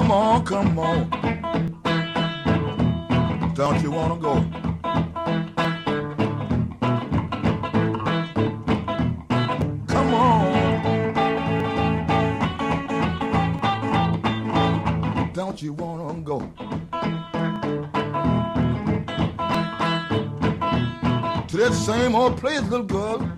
Come on. Don't you wanna go? Come on. Don't you wanna go? To that same old place, little girl.